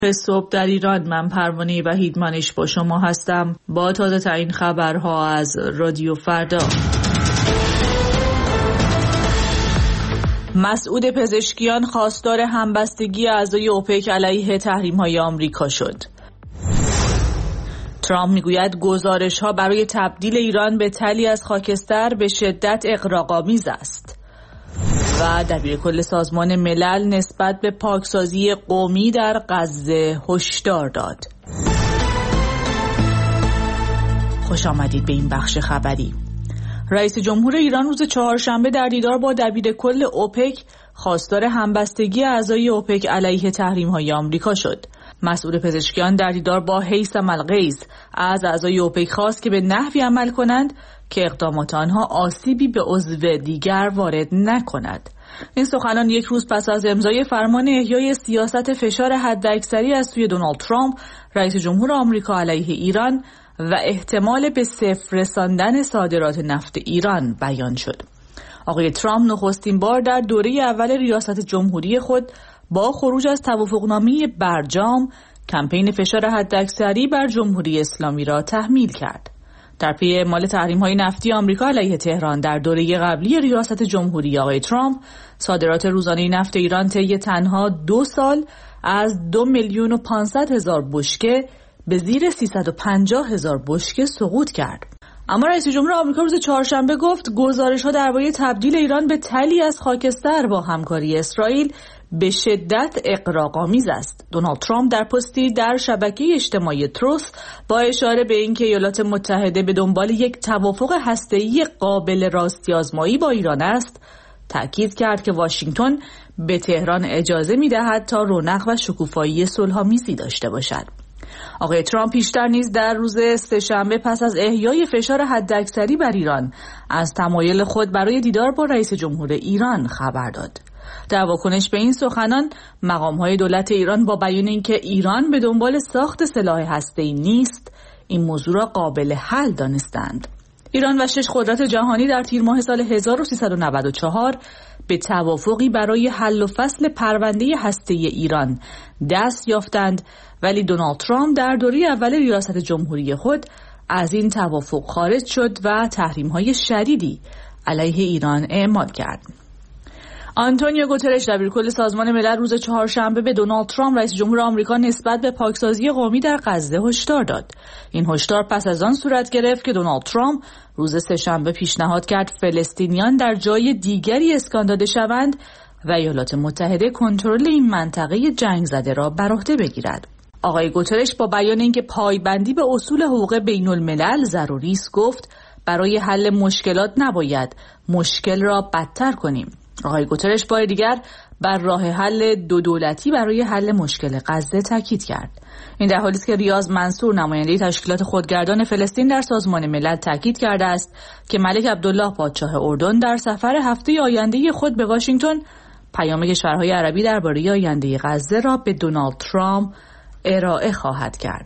صبح در ایران، من پروانه وحیدمنش با شما هستم با تازه ترین خبرها از رادیو فردا. مسعود پزشکیان خواستار همبستگی اعضای اوپک علیه تحریم‌های آمریکا شد. ترامپ میگوید گزارش‌ها برای تبدیل ایران به تلی از خاکستر به شدت اغراق‌آمیز است. و دبیرکل سازمان ملل نسبت به پاکسازی قومی در غزه هشدار داد. خوش آمدید به این بخش خبری. رئیس جمهور ایران روز چهارشنبه در دیدار با دبیرکل اوپک خواستار همبستگی اعضای اوپک علیه تحریم‌های آمریکا شد. مسعود پزشکیان در دیدار با هیثم الغیث از اعضای اوپک خواست که به نحوی عمل کنند که اقدامات آنها آسیبی به عضو دیگر وارد نکند. این سخنان یک روز پس از امضای فرمان احیای سیاست فشار حداکثری از سوی دونالد ترامپ رئیس جمهور آمریکا علیه ایران و احتمال به صفر رساندن صادرات نفت ایران بیان شد. آقای ترامپ نخستین بار در دوره اول ریاست جمهوری خود با خروج از توافقنامه برجام کمپین فشار حداکثری بر جمهوری اسلامی را تحمیل کرد. در پی اعمال تحریم‌های نفتی آمریکا علیه تهران در دوره قبلی ریاست جمهوری آقای ترامپ، صادرات روزانه نفت ایران طی تنها 2 سال از 2,500,000 بشکه به زیر 350,000 بشکه سقوط کرد. اما رئیس جمهور آمریکا روز چهارشنبه گفت گزارش‌ها درباره تبدیل ایران به تلی از خاکستر با همکاری اسرائیل به شدت اغراق‌آمیز است. دونالد ترامپ در پستی در شبکه اجتماعی تروث با اشاره به اینکه ایالات متحده به دنبال یک توافق هسته‌ای قابل راستی‌آزمایی با ایران است، تأکید کرد که واشنگتن به تهران اجازه می‌دهد تا رونق و شکوفایی صلح‌آمیزی داشته باشد. آقای ترامپ پیشتر نیز در روز سه‌شنبه پس از احیای فشار حداکثری بر ایران از تمایل خود برای دیدار با رئیس جمهور ایران خبر داد. در واکنش به این سخنان، مقام‌های دولت ایران با بیان اینکه ایران به دنبال ساخت سلاح هسته‌ای نیست، این موضوع را قابل حل دانستند. ایران و 6 قدرت جهانی در تیر ماه سال 1394 به توافقی برای حل و فصل پرونده هسته‌ای ایران دست یافتند، ولی دونالد ترامپ در دوره اول ریاست جمهوری خود از این توافق خارج شد و تحریم‌های شدیدی علیه ایران اعمال کرد. آنتونیو گوترش دبیرکل سازمان ملل روز چهارشنبه به دونالد ترامپ رئیس جمهور آمریکا نسبت به پاکسازی قومی در غزه هشدار داد. این هشدار پس از آن صورت گرفت که دونالد ترامپ روز سه‌شنبه پیشنهاد کرد فلسطینیان در جای دیگری اسکان داده شوند و ایالات متحده کنترل این منطقه جنگ زده را بر عهده بگیرد. آقای گوترش با بیان اینکه پایبندی به اصول حقوق بین الملل ضروری است گفت برای حل مشکلات نباید مشکل را بدتر کنیم. آقای گوترش بار دیگر بر راه حل 2 دولتی برای حل مشکل غزه تاکید کرد. این در حالی است که ریاض منصور نماینده تشکیلات خودگردان فلسطین در سازمان ملل تاکید کرده است که ملک عبدالله پادشاه اردن در سفر هفته آینده خود به واشنگتن پیام کشورهای عربی درباره آینده غزه را به دونالد ترامپ ارائه خواهد کرد.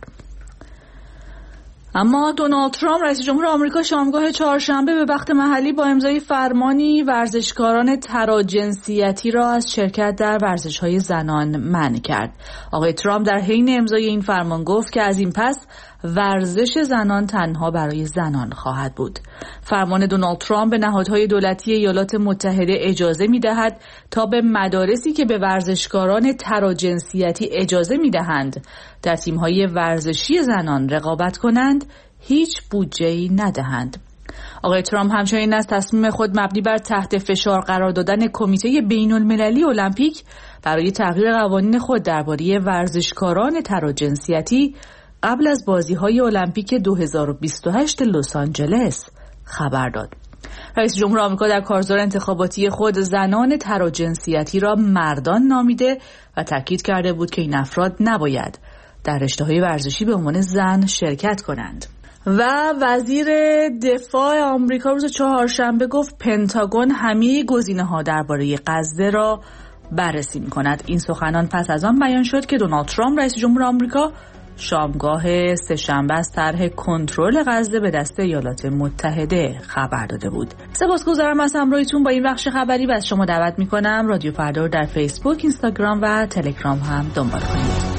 اما دونالد ترامپ رئیس جمهور آمریکا شامگاه چهارشنبه به وقت محلی با امضای فرمانی ورزشکاران تراجنسیتی را از شرکت در ورزش‌های زنان منع کرد. آقای ترامپ در حین امضای این فرمان گفت که از این پس ورزش زنان تنها برای زنان خواهد بود. فرمان دونالد ترامپ به نهادهای دولتی ایالات متحده اجازه می‌دهد تا به مدارسی که به ورزشکاران تراجنسیتی اجازه می‌دهند در تیم‌های ورزشی زنان رقابت کنند هیچ بودجه‌ای ندهند. آقای ترامپ همچنین از تصمیم خود مبنی بر تحت فشار قرار دادن کمیته بین‌المللی المپیک برای تغییر قوانین خود درباره ورزشکاران تراجنسیتی قبل از بازی‌های المپیک 2028 لس آنجلس خبر داد. رئیس جمهور آمریکا در کارزار انتخاباتی خود زنان تراجنسیتی را مردان نامیده و تاکید کرده بود که این افراد نباید در رشته‌های ورزشی به عنوان زن شرکت کنند. و وزیر دفاع آمریکا روز چهارشنبه گفت پنتاگون همه گزینه‌ها درباره غزه را بررسی می‌کند. این سخنان پس از آن بیان شد که دونالد ترامپ رئیس جمهور آمریکا شامگاه سه‌شنبه از طرح کنترل غزه به دست ایالات متحده خبر داده بود. سپاسگزارم از همراهیتون با این بخش خبری و از شما دعوت می‌کنم رادیو فردا رو در فیسبوک، اینستاگرام و تلگرام هم دنبال کنید.